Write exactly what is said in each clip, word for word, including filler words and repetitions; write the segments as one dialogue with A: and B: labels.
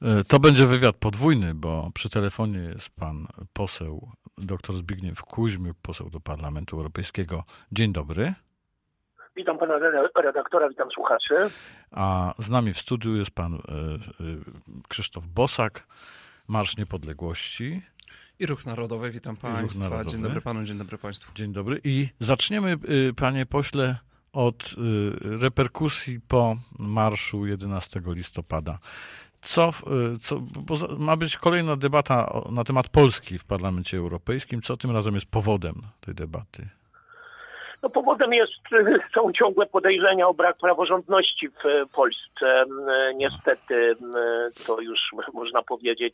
A: To będzie wywiad podwójny, bo przy telefonie jest pan poseł dr Zbigniew Kuźmiuk, poseł do Parlamentu Europejskiego. Dzień dobry.
B: Witam pana redaktora, witam słuchaczy.
A: A z nami w studiu jest pan Krzysztof Bosak, Marsz Niepodległości.
C: I Ruch Narodowy, witam państwa. Narodowy. Dzień dobry panu, dzień dobry państwu.
A: Dzień dobry. I zaczniemy, panie pośle, od reperkusji po marszu jedenastego listopada. Co, co, bo ma być kolejna debata na temat Polski w Parlamencie Europejskim. Co tym razem jest powodem tej debaty?
B: No, powodem jest, są ciągłe podejrzenia o brak praworządności w Polsce. Niestety to już można powiedzieć,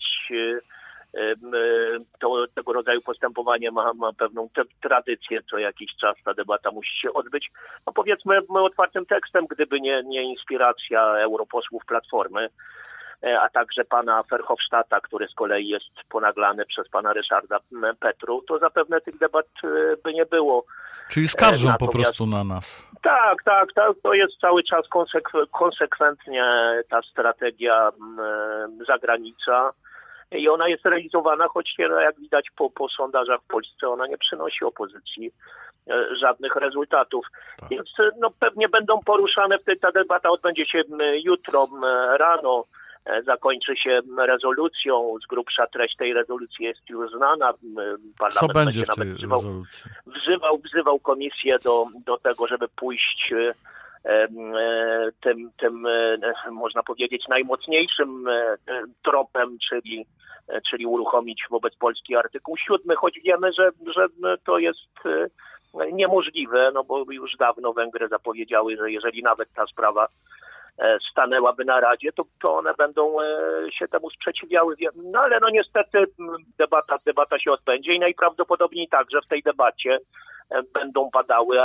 B: to, tego rodzaju postępowanie ma, ma pewną te, tradycję, co jakiś czas ta debata musi się odbyć. No powiedzmy otwartym tekstem, gdyby nie, nie inspiracja europosłów Platformy, a także pana Verhofstadta, który z kolei jest ponaglany przez pana Ryszarda Petru, to zapewne tych debat by nie było.
A: Czyli skarżą
B: Natomiast,
A: po prostu na nas.
B: Tak, tak, tak. To jest cały czas konsekw- konsekwentnie ta strategia zagranica i ona jest realizowana, choć jak widać po, po sondażach w Polsce ona nie przynosi opozycji żadnych rezultatów. Tak. Więc no, pewnie będą poruszane, ta debata odbędzie się jutro rano. Zakończy się rezolucją, z grubsza treść tej rezolucji jest już znana. Parlament
A: Co będzie w tej
B: nawet wzywał,
A: rezolucji?
B: Wzywał, wzywał komisję do, do tego, żeby pójść tym, tym, można powiedzieć, najmocniejszym tropem, czyli, czyli uruchomić wobec Polski artykuł siódmy, choć wiemy, że, że to jest niemożliwe, no bo już dawno Węgry zapowiedziały, że jeżeli nawet ta sprawa stanęłaby na Radzie, to, to one będą się temu sprzeciwiały. No ale no niestety debata, debata się odbędzie i najprawdopodobniej także w tej debacie będą padały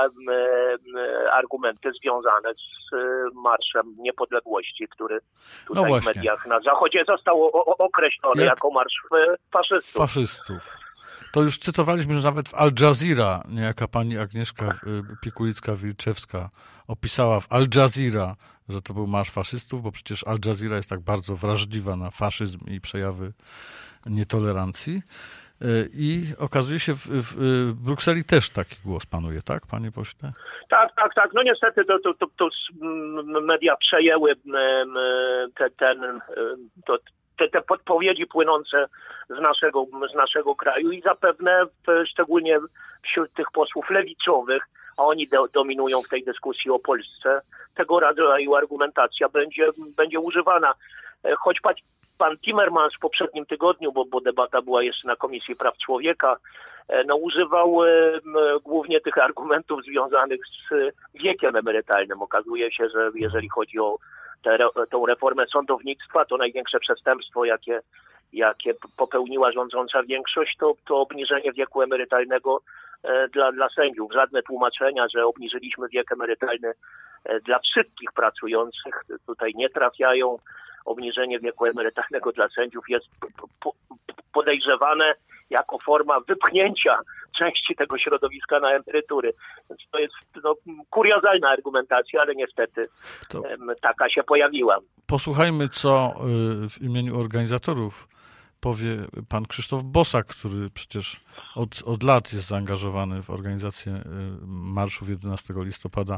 B: argumenty związane z Marszem Niepodległości, który tutaj
A: no
B: w mediach na Zachodzie został określony Jak... jako marsz faszystów.
A: Faszystów. To już cytowaliśmy, że nawet w Al Jazeera niejaka pani Agnieszka Pikulicka-Wilczewska opisała w Al Jazeera, że to był marsz faszystów, bo przecież Al Jazeera jest tak bardzo wrażliwa na faszyzm i przejawy nietolerancji. I okazuje się, w, w Brukseli też taki głos panuje, tak, panie pośle?
B: Tak, tak, tak. No niestety to, to, to, to media przejęły te, ten, to, te, te podpowiedzi płynące z naszego, z naszego kraju i zapewne w, szczególnie wśród tych posłów lewicowych, a oni do, dominują w tej dyskusji o Polsce, tego rodzaju argumentacja będzie, będzie używana. Choć pan Timmermans w poprzednim tygodniu, bo, bo debata była jeszcze na Komisji Praw Człowieka, no używał e, głównie tych argumentów związanych z wiekiem emerytalnym. Okazuje się, że jeżeli chodzi o tę tą reformę sądownictwa, to największe przestępstwo, jakie, jakie popełniła rządząca większość, to, to obniżenie wieku emerytalnego e, dla, dla sędziów. Żadne tłumaczenia, że obniżyliśmy wiek emerytalny e, dla wszystkich pracujących, tutaj nie trafiają. Obniżenie wieku emerytalnego dla sędziów jest podejrzewane jako forma wypchnięcia części tego środowiska na emerytury. Więc to jest no, kuriozalna argumentacja, ale niestety to taka się pojawiła.
A: Posłuchajmy, co w imieniu organizatorów powie pan Krzysztof Bosak, który przecież od, od lat jest zaangażowany w organizację marszów jedenastego listopada.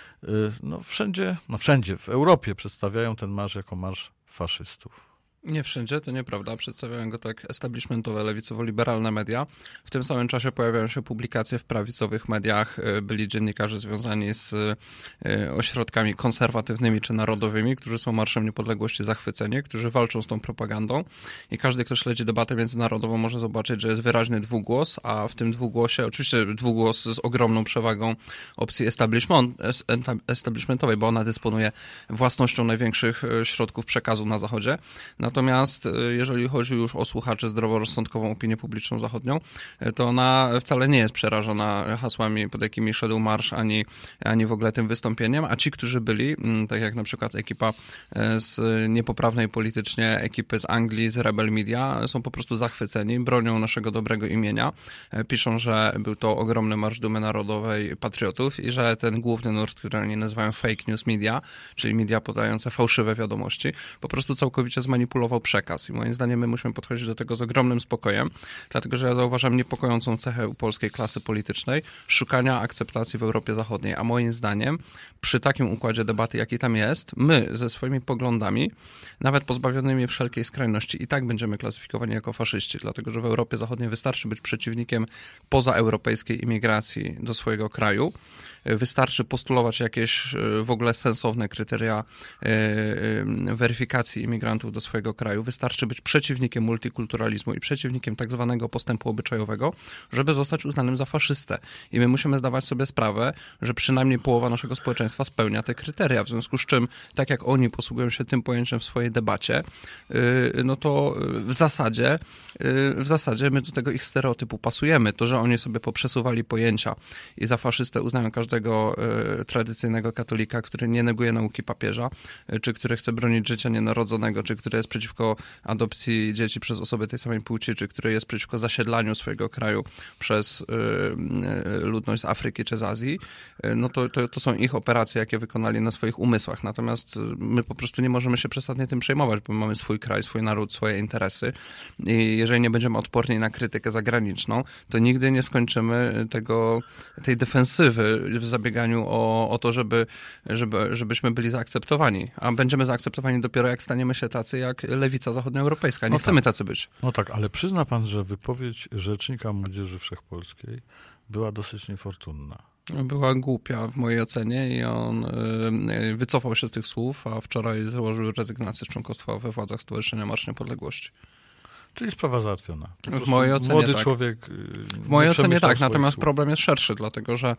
A: No wszędzie, no wszędzie w Europie przedstawiają ten marsz jako marsz faszystów.
C: Nie wszędzie, to nieprawda. Przedstawiają go tak establishmentowe, lewicowo-liberalne media. W tym samym czasie pojawiają się publikacje w prawicowych mediach. Byli dziennikarze związani z ośrodkami konserwatywnymi czy narodowymi, którzy są Marszem Niepodległości zachwyceni, którzy walczą z tą propagandą. I każdy, kto śledzi debatę międzynarodową, może zobaczyć, że jest wyraźny dwugłos, a w tym dwugłosie, oczywiście dwugłos z ogromną przewagą opcji establishment, establishmentowej, bo ona dysponuje własnością największych środków przekazu na Zachodzie. Natomiast jeżeli chodzi już o słuchaczy zdroworozsądkową opinię publiczną zachodnią, to ona wcale nie jest przerażona hasłami, pod jakimi szedł marsz, ani, ani w ogóle tym wystąpieniem, a ci, którzy byli, tak jak na przykład ekipa z niepoprawnej politycznie ekipy z Anglii, z Rebel Media, są po prostu zachwyceni, bronią naszego dobrego imienia, piszą, że był to ogromny marsz dumy narodowej patriotów i że ten główny nurt, który oni nazywają fake news media, czyli media podające fałszywe wiadomości, po prostu całkowicie zmanipulował manipulował przekaz. I moim zdaniem my musimy podchodzić do tego z ogromnym spokojem, dlatego że ja zauważam niepokojącą cechę u polskiej klasy politycznej szukania akceptacji w Europie Zachodniej. A moim zdaniem przy takim układzie debaty, jaki tam jest, my ze swoimi poglądami, nawet pozbawionymi wszelkiej skrajności, i tak będziemy klasyfikowani jako faszyści, dlatego że w Europie Zachodniej wystarczy być przeciwnikiem pozaeuropejskiej imigracji do swojego kraju. Wystarczy postulować jakieś w ogóle sensowne kryteria weryfikacji imigrantów do swojego kraju. Wystarczy być przeciwnikiem multikulturalizmu i przeciwnikiem tak zwanego postępu obyczajowego, żeby zostać uznanym za faszystę. I my musimy zdawać sobie sprawę, że przynajmniej połowa naszego społeczeństwa spełnia te kryteria. W związku z czym, tak jak oni posługują się tym pojęciem w swojej debacie, no to w zasadzie, w zasadzie my do tego ich stereotypu pasujemy. To, że oni sobie poprzesuwali pojęcia i za faszystę uznają każdego tego y, tradycyjnego katolika, który nie neguje nauki papieża, y, czy który chce bronić życia nienarodzonego, czy który jest przeciwko adopcji dzieci przez osoby tej samej płci, czy który jest przeciwko zasiedlaniu swojego kraju przez y, y, ludność z Afryki czy z Azji, y, no to, to, to są ich operacje, jakie wykonali na swoich umysłach. Natomiast my po prostu nie możemy się przesadnie tym przejmować, bo my mamy swój kraj, swój naród, swoje interesy i jeżeli nie będziemy odporni na krytykę zagraniczną, to nigdy nie skończymy tego, tej defensywy w zabieganiu o, o to, żeby, żeby, żebyśmy byli zaakceptowani. A będziemy zaakceptowani dopiero jak staniemy się tacy jak lewica zachodnioeuropejska. Nie
A: no
C: chcemy
A: tak.
C: tacy być.
A: No tak, ale przyzna pan, że wypowiedź Rzecznika Młodzieży Wszechpolskiej była dosyć niefortunna.
C: Była głupia w mojej ocenie i on y, wycofał się z tych słów, a wczoraj złożył rezygnację z członkostwa we władzach Stowarzyszenia Marsz Niepodległości.
A: Czyli sprawa załatwiona.
C: W mojej ocenie
A: młody
C: tak.
A: człowiek.
C: W mojej ocenie tak, natomiast
A: słów.
C: problem jest szerszy, dlatego że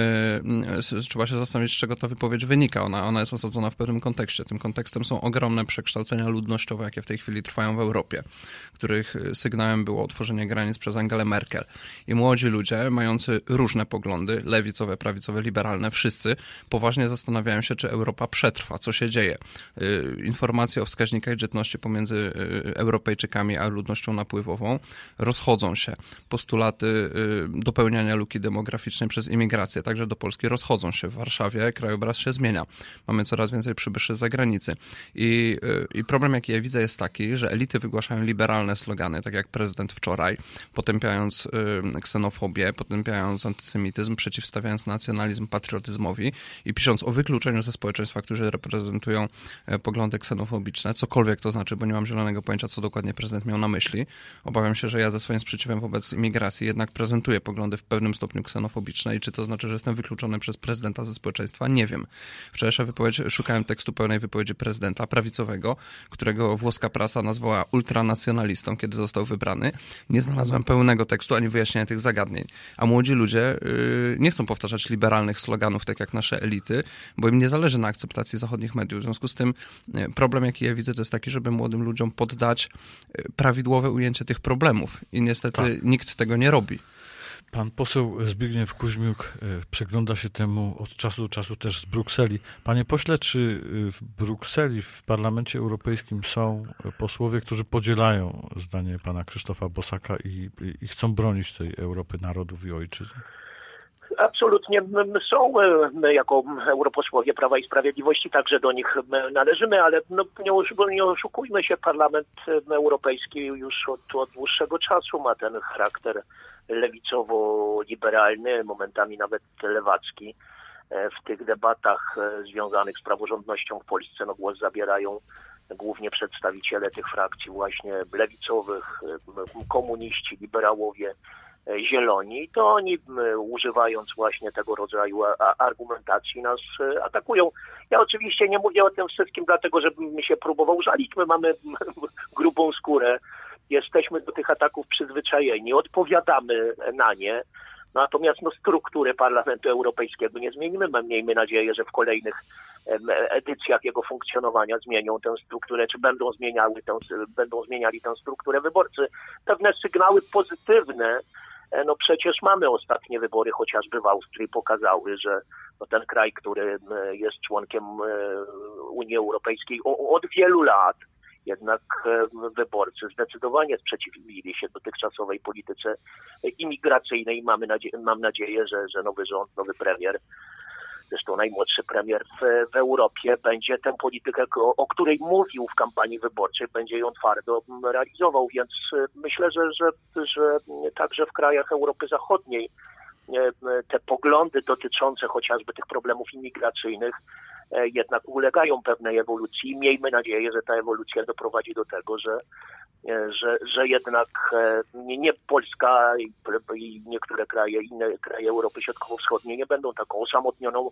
C: y, trzeba się zastanowić, z czego ta wypowiedź wynika. Ona, ona jest osadzona w pewnym kontekście. Tym kontekstem są ogromne przekształcenia ludnościowe, jakie w tej chwili trwają w Europie, których sygnałem było otworzenie granic przez Angelę Merkel. I młodzi ludzie, mający różne poglądy, lewicowe, prawicowe, liberalne, wszyscy poważnie zastanawiają się, czy Europa przetrwa, co się dzieje. Y, informacje o wskaźnikach dzietności pomiędzy y, Europejczykami a ludnością napływową rozchodzą się. Postulaty y, dopełniania luki demograficznej przez imigrację, także do Polski, rozchodzą się. W Warszawie krajobraz się zmienia. Mamy coraz więcej przybyszy z zagranicy. I, y, I problem, jaki ja widzę, jest taki, że elity wygłaszają liberalne slogany, tak jak prezydent wczoraj, potępiając y, ksenofobię, potępiając antysemityzm, przeciwstawiając nacjonalizm patriotyzmowi i pisząc o wykluczeniu ze społeczeństwa, którzy reprezentują y, poglądy ksenofobiczne, cokolwiek to znaczy, bo nie mam zielonego pojęcia, co dokładnie prezydent miał na myśli. Obawiam się, że ja ze swoim sprzeciwem wobec imigracji jednak prezentuję poglądy w pewnym stopniu ksenofobiczne i czy to znaczy, że jestem wykluczony przez prezydenta ze społeczeństwa? Nie wiem. Wczorajsza wypowiedź, szukałem tekstu pełnej wypowiedzi prezydenta prawicowego, którego włoska prasa nazwała ultranacjonalistą, kiedy został wybrany. Nie znalazłem pełnego tekstu ani wyjaśnienia tych zagadnień. A młodzi ludzie yy, nie chcą powtarzać liberalnych sloganów, tak jak nasze elity, bo im nie zależy na akceptacji zachodnich mediów. W związku z tym yy, problem, jaki ja widzę, to jest taki, żeby młodym ludziom poddać yy, prawidłowe ujęcie tych problemów i niestety tak. Nikt tego nie robi.
A: Pan poseł Zbigniew Kuźmiuk przygląda się temu od czasu do czasu też z Brukseli. Panie pośle, czy w Brukseli, w Parlamencie Europejskim są posłowie, którzy podzielają zdanie pana Krzysztofa Bosaka i, i chcą bronić tej Europy narodów i ojczyzn?
B: Absolutnie są. My jako europosłowie Prawa i Sprawiedliwości także do nich należymy, ale no, nie oszukujmy się, Parlament Europejski już od, od dłuższego czasu ma ten charakter lewicowo-liberalny, momentami nawet lewacki. W tych debatach związanych z praworządnością w Polsce no, głos zabierają głównie przedstawiciele tych frakcji właśnie lewicowych, komuniści, liberałowie, zieloni, to oni używając właśnie tego rodzaju argumentacji nas atakują. Ja oczywiście nie mówię o tym wszystkim dlatego, żebym się próbował żalić. My mamy grubą skórę, jesteśmy do tych ataków przyzwyczajeni, odpowiadamy na nie. Natomiast no, struktury Parlamentu Europejskiego nie zmienimy. Miejmy nadzieję, że w kolejnych edycjach jego funkcjonowania zmienią tę strukturę, czy będą zmieniały tę, będą zmieniali tę strukturę wyborcy. Pewne sygnały pozytywne, no przecież mamy ostatnie wybory, chociażby w Austrii, pokazały, że no, ten kraj, który jest członkiem Unii Europejskiej od wielu lat, jednak wyborcy zdecydowanie sprzeciwili się dotychczasowej polityce imigracyjnej. Mamy nadzie- mam nadzieję, że, że nowy rząd, nowy premier zresztą najmłodszy premier w, w Europie, będzie tę politykę, o, o której mówił w kampanii wyborczej, będzie ją twardo realizował, więc myślę, że, że, że także w krajach Europy Zachodniej te poglądy dotyczące chociażby tych problemów imigracyjnych jednak ulegają pewnej ewolucji i miejmy nadzieję, że ta ewolucja doprowadzi do tego, że, że, że jednak nie, nie Polska i, i niektóre kraje, inne kraje Europy Środkowo-Wschodniej nie będą taką osamotnioną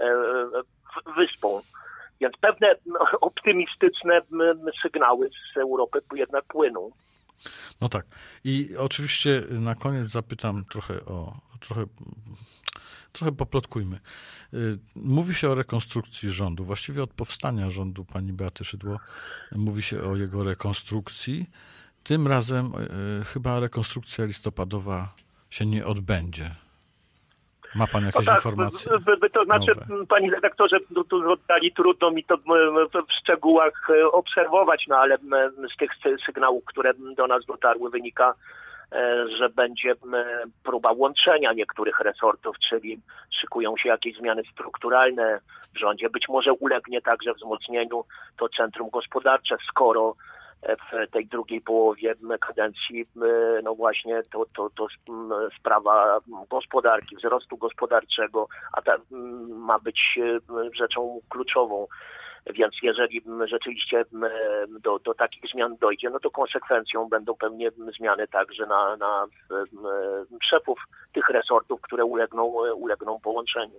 B: wyspą. Więc pewne optymistyczne sygnały z Europy jednak płyną.
A: No tak. I oczywiście na koniec zapytam trochę o... Trochę, trochę poplotkujmy. Mówi się o rekonstrukcji rządu. Właściwie od powstania rządu pani Beaty Szydło mówi się o jego rekonstrukcji. Tym razem y, chyba rekonstrukcja listopadowa się nie odbędzie. Ma pan jakieś no tak, informacje?
B: By, by to znaczy, nowe? Panie redaktorze, tu, tu oddali, trudno mi to w szczegółach obserwować, no ale z tych sygnałów, które do nas dotarły, wynika, że będzie próba łączenia niektórych resortów, czyli szykują się jakieś zmiany strukturalne w rządzie. Być może ulegnie także wzmocnieniu to centrum gospodarcze, skoro w tej drugiej połowie kadencji no właśnie to, to, to sprawa gospodarki, wzrostu gospodarczego, a ta ma być rzeczą kluczową. Więc jeżeli rzeczywiście do, do takich zmian dojdzie, no to konsekwencją będą pewnie zmiany także na, na szefów tych resortów, które ulegną, ulegną połączeniu.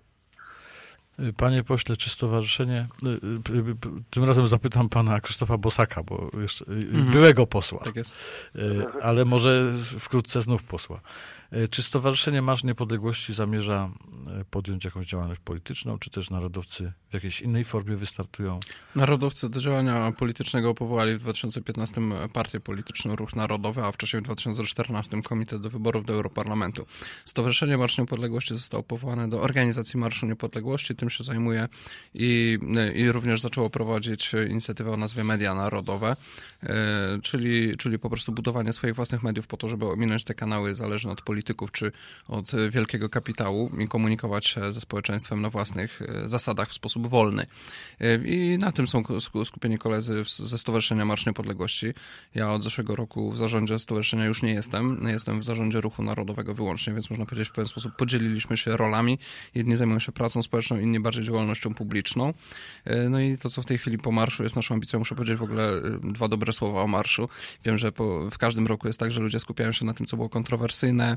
A: Panie pośle, czy stowarzyszenie, tym razem zapytam pana Krzysztofa Bosaka, bo jeszcze mhm. byłego posła,
C: tak jest.
A: Ale może wkrótce znów posła. Czy Stowarzyszenie Marsz Niepodległości zamierza podjąć jakąś działalność polityczną, czy też narodowcy w jakiejś innej formie wystartują?
C: Narodowcy do działania politycznego powołali w dwa tysiące piętnastym partię polityczną Ruch Narodowy, a wcześniej w dwa tysiące czternastym Komitet do Wyborów do Europarlamentu. Stowarzyszenie Marsz Niepodległości zostało powołane do organizacji Marszu Niepodległości, tym się zajmuje i, i również zaczęło prowadzić inicjatywę o nazwie Media Narodowe, czyli, czyli po prostu budowanie swoich własnych mediów po to, żeby ominąć te kanały zależne od polityków czy od wielkiego kapitału i komunikować się ze społeczeństwem na własnych zasadach w sposób wolny. I na tym są skupieni koledzy ze Stowarzyszenia Marsz Niepodległości. Ja od zeszłego roku w zarządzie stowarzyszenia już nie jestem. Jestem w zarządzie Ruchu Narodowego wyłącznie, więc można powiedzieć w pewien sposób podzieliliśmy się rolami. Jedni zajmują się pracą społeczną, inni bardziej działalnością publiczną. No i to, co w tej chwili po marszu jest naszą ambicją, muszę powiedzieć w ogóle dwa dobre słowa o marszu. Wiem, że po, w każdym roku jest tak, że ludzie skupiają się na tym, co było kontrowersyjne,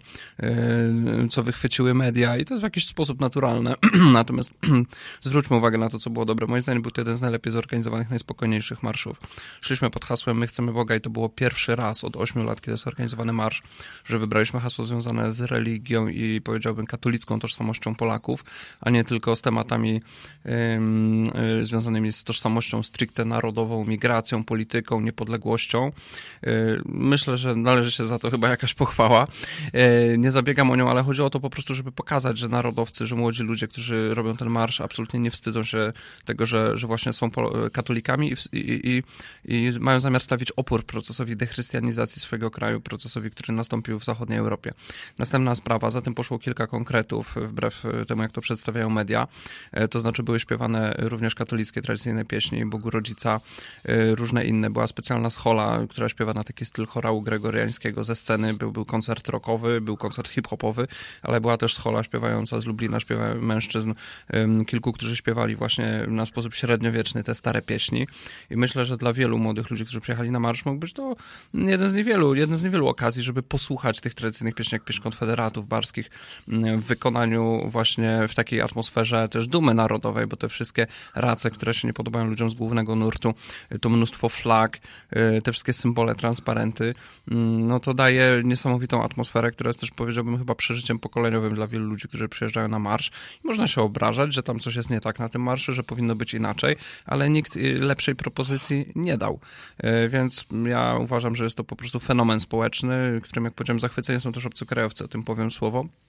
C: co wychwyciły media i to jest w jakiś sposób naturalne. Natomiast zwróćmy uwagę na to, co było dobre. Moim zdaniem był to jeden z najlepiej zorganizowanych, najspokojniejszych marszów. Szliśmy pod hasłem My chcemy Boga i to było pierwszy raz od ośmiu lat, kiedy jest organizowany marsz, że wybraliśmy hasło związane z religią i powiedziałbym katolicką tożsamością Polaków, a nie tylko z tematami ym, y, związanymi z tożsamością stricte narodową, migracją, polityką, niepodległością. Y, myślę, że należy się za to chyba jakaś pochwała. Y, nie zabiegam o nią, ale chodzi o to po prostu, żeby pokazać, że narodowcy, że młodzi ludzie, którzy robią ten marsz, absolutnie nie wstydzą się tego, że, że właśnie są katolikami i, i, i, i mają zamiar stawić opór procesowi dechrystianizacji swojego kraju, procesowi, który nastąpił w zachodniej Europie. Następna sprawa, za tym poszło kilka konkretów, wbrew temu, jak to przedstawiają media. To znaczy były śpiewane również katolickie, tradycyjne pieśni, Bogu Rodzica, różne inne. Była specjalna schola, która śpiewa na taki styl chorału gregoriańskiego ze sceny. Był, był koncert rockowy, był koncert hip-hopowy, ale była też schola śpiewająca z Lublina, śpiewa mężczyzn, kilku, którzy śpiewali właśnie na sposób średniowieczny te stare pieśni. I myślę, że dla wielu młodych ludzi, którzy przyjechali na marsz, mógł być to jeden z niewielu, jeden z niewielu okazji, żeby posłuchać tych tradycyjnych pieśni, jak pieśń konfederatów barskich w wykonaniu właśnie w takiej atmosferze też dumy narodowej, bo te wszystkie race, które się nie podobają ludziom z głównego nurtu, to mnóstwo flag, te wszystkie symbole, transparenty, no to daje niesamowitą atmosferę, która jest też, powiedziałbym, chyba przeżyciem pokoleniowym dla wielu ludzi, którzy przyjeżdżają na marsz. I można się obrażać, że tam coś jest nie tak na tym marszu, że powinno być inaczej, ale nikt lepszej propozycji nie dał. Więc ja uważam, że jest to po prostu fenomen społeczny, którym, jak powiedziałem, zachwyceni są też obcokrajowcy, o tym powiem słowo.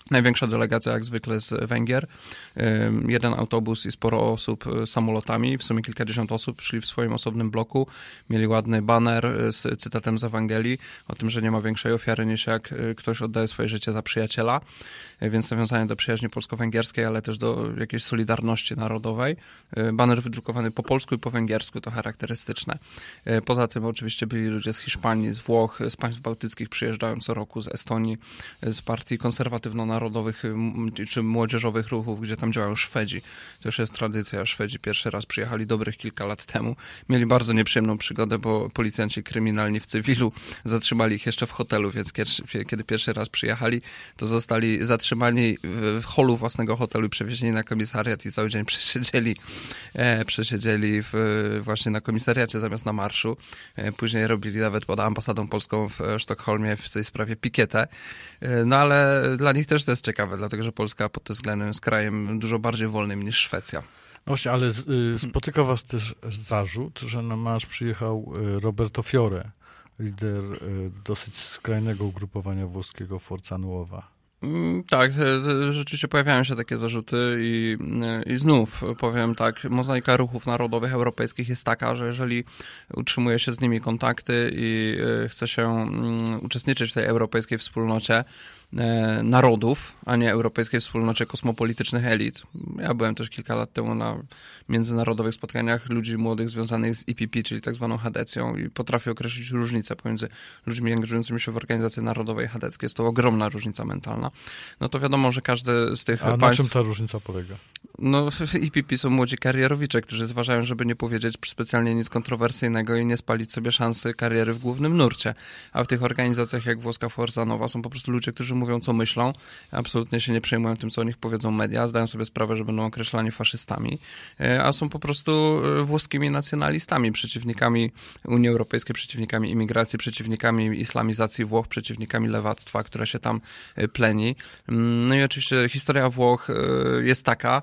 C: Największa delegacja jak zwykle z Węgier. Jeden autobus i sporo osób samolotami. W sumie kilkadziesiąt osób szli w swoim osobnym bloku. Mieli ładny baner z cytatem z Ewangelii o tym, że nie ma większej ofiary niż jak ktoś oddaje swoje życie za przyjaciela. Więc nawiązanie do przyjaźni polsko-węgierskiej, ale też do jakiejś solidarności narodowej. Baner wydrukowany po polsku i po węgiersku, to charakterystyczne. Poza tym oczywiście byli ludzie z Hiszpanii, z Włoch, z państw bałtyckich przyjeżdżają co roku, z Estonii, z partii konserwatywno-narodowych czy młodzieżowych ruchów, gdzie tam działają Szwedzi. To już jest tradycja. Szwedzi pierwszy raz przyjechali dobrych kilka lat temu. Mieli bardzo nieprzyjemną przygodę, bo policjanci kryminalni w cywilu zatrzymali ich jeszcze w hotelu, więc kiedy pierwszy raz przyjechali, to zostali zatrzymani w holu własnego hotelu i przewiezieni na komisariat i cały dzień przesiedzieli, e, przesiedzieli w, właśnie na komisariacie zamiast na marszu. E, później robili nawet pod ambasadą polską w Sztokholmie w tej sprawie pikietę. E, no ale dla nich też to jest ciekawe, dlatego że Polska pod tym względem jest krajem dużo bardziej wolnym niż Szwecja.
A: No właśnie, ale z, y, spotyka was też zarzut, że na marsz przyjechał y, Roberto Fiore, lider y, dosyć skrajnego ugrupowania włoskiego Forza Nuova.
C: Tak, rzeczywiście pojawiają się takie zarzuty i, i znów powiem tak, mozaika ruchów narodowych europejskich jest taka, że jeżeli utrzymuje się z nimi kontakty i chce się uczestniczyć w tej europejskiej wspólnocie narodów, a nie europejskiej wspólnocie kosmopolitycznych elit. Ja byłem też kilka lat temu na międzynarodowych spotkaniach ludzi młodych związanych z I P P, czyli tak zwaną chadecją i potrafię określić różnicę pomiędzy ludźmi angażującymi się w organizacje narodowe i chadeckie. Jest to ogromna różnica mentalna. No to wiadomo, że każdy z tych
A: a
C: państw...
A: A na czym ta różnica polega?
C: No w I P P są młodzi karierowicze, którzy zważają, żeby nie powiedzieć specjalnie nic kontrowersyjnego i nie spalić sobie szansy kariery w głównym nurcie. A w tych organizacjach jak włoska Forza Nuova są po prostu ludzie, którzy mówią, co myślą, absolutnie się nie przejmują tym, co o nich powiedzą media, zdają sobie sprawę, że będą określani faszystami, a są po prostu włoskimi nacjonalistami, przeciwnikami Unii Europejskiej, przeciwnikami imigracji, przeciwnikami islamizacji Włoch, przeciwnikami lewactwa, które się tam pleni. No i oczywiście historia Włoch jest taka,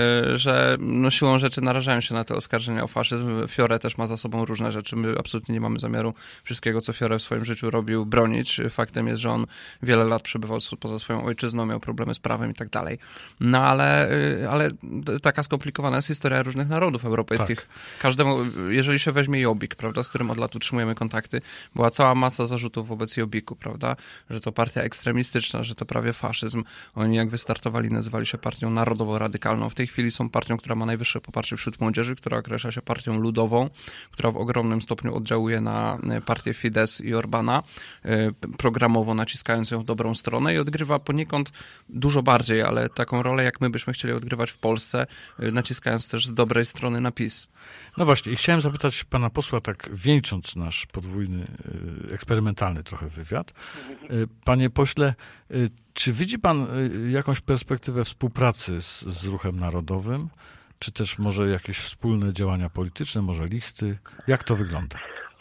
C: że no siłą rzeczy narażają się na te oskarżenia o faszyzm. Fiore też ma za sobą różne rzeczy. My absolutnie nie mamy zamiaru wszystkiego, co Fiore w swoim życiu robił, bronić. Faktem jest, że on wiele lat przebywał poza swoją ojczyzną, miał problemy z prawem i tak dalej. No ale, ale taka skomplikowana jest historia różnych narodów europejskich. Tak. Każdemu, jeżeli się weźmie Jobbik, prawda, z którym od lat utrzymujemy kontakty, była cała masa zarzutów wobec Jobbiku, prawda, że to partia ekstremistyczna, że to prawie faszyzm. Oni jak wystartowali, nazywali się partią narodowo-radykalną. W tej chwili są partią, która ma najwyższe poparcie wśród młodzieży, która określa się partią ludową, która w ogromnym stopniu oddziałuje na partię Fidesz i Orbana, programowo naciskając ją w dobrą stronę i odgrywa poniekąd dużo bardziej, ale taką rolę, jak my byśmy chcieli odgrywać w Polsce, naciskając też z dobrej strony na PiS.
A: No właśnie, i chciałem zapytać pana posła, tak wieńcząc nasz podwójny, eksperymentalny trochę wywiad. Panie pośle, czy widzi pan jakąś perspektywę współpracy z, z ruchem narodowym? Czy też może jakieś wspólne działania polityczne, może listy? Jak to wygląda?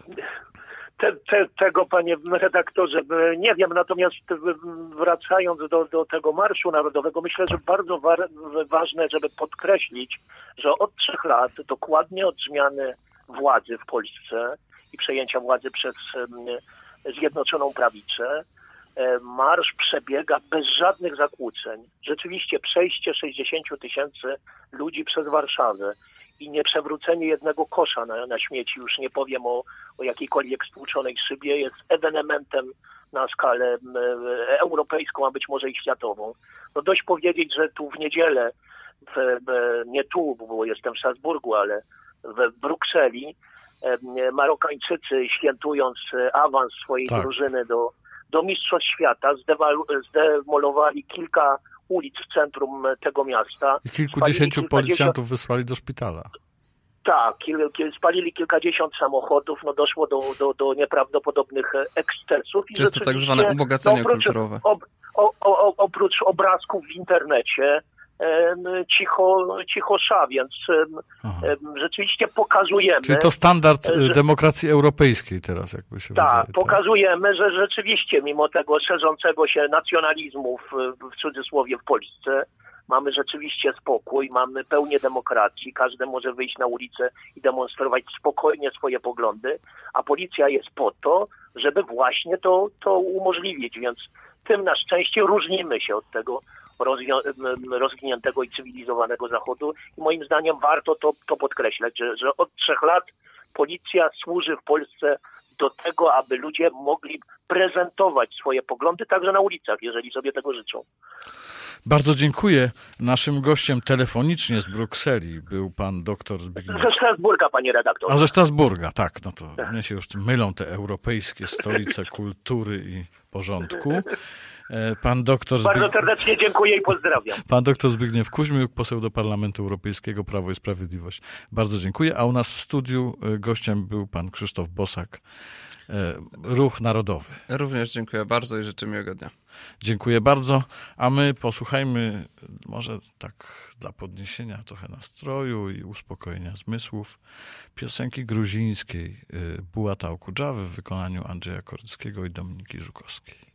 B: Te, te, tego, panie redaktorze, nie wiem, natomiast wracając do, do tego Marszu Narodowego, myślę, że bardzo wa- ważne, żeby podkreślić, że od trzech lat, dokładnie od zmiany władzy w Polsce i przejęcia władzy przez Zjednoczoną Prawicę, marsz przebiega bez żadnych zakłóceń. Rzeczywiście przejście sześćdziesięciu tysięcy ludzi przez Warszawę i nieprzewrócenie jednego kosza na, na śmieci, już nie powiem o, o jakiejkolwiek stłuczonej szybie, jest ewenementem na skalę e, europejską, a być może i światową. No dość powiedzieć, że tu w niedzielę, w, w, nie tu, bo jestem w Strasburgu, ale w Brukseli, e, Marokańczycy, świętując awans swojej tak. drużyny do, do Mistrzostw Świata, zdewalu- zdemolowali kilka ulic w centrum tego miasta.
A: I kilkudziesięciu policjantów wysłali do szpitala.
B: Tak, kil, kil, spalili kilkadziesiąt samochodów, no doszło do, do, do nieprawdopodobnych ekscesów.
C: Czy jest to tak zwane ubogacenie no, oprócz, kulturowe? O,
B: o, o, oprócz obrazków w internecie, cicho, cichosza, więc Aha. rzeczywiście pokazujemy...
A: Czyli to standard że, demokracji europejskiej teraz jakby się
B: tak,
A: wydaje.
B: Pokazujemy, tak, że rzeczywiście mimo tego szerzącego się nacjonalizmu w, w cudzysłowie w Polsce mamy rzeczywiście spokój, mamy pełnię demokracji, każdy może wyjść na ulicę i demonstrować spokojnie swoje poglądy, a policja jest po to, żeby właśnie to, to umożliwić, więc tym na szczęście różnimy się od tego rozwi- rozwiniętego i cywilizowanego Zachodu. I moim zdaniem warto to, to podkreślać, że, że od trzech lat policja służy w Polsce do tego, aby ludzie mogli prezentować swoje poglądy także na ulicach, jeżeli sobie tego życzą.
A: Bardzo dziękuję. Naszym gościem telefonicznie z Brukseli był pan doktor Zbigniew...
B: Ze Strasburga, panie redaktorze.
A: A ze Strasburga, tak. No to mnie się już mylą te europejskie stolice kultury i porządku. Pan doktor
B: Bardzo
A: Zbigniew...
B: serdecznie dziękuję i pozdrawiam.
A: Pan doktor Zbigniew Kuźmiuk, poseł do Parlamentu Europejskiego, Prawo i Sprawiedliwość. Bardzo dziękuję. A u nas w studiu gościem był pan Krzysztof Bosak, Ruch Narodowy.
C: Również dziękuję bardzo i życzę miłego dnia.
A: Dziękuję bardzo, a my posłuchajmy może tak dla podniesienia trochę nastroju i uspokojenia zmysłów piosenki gruzińskiej Bułata Okudżawy w wykonaniu Andrzeja Koryckiego i Dominiki Żukowskiej.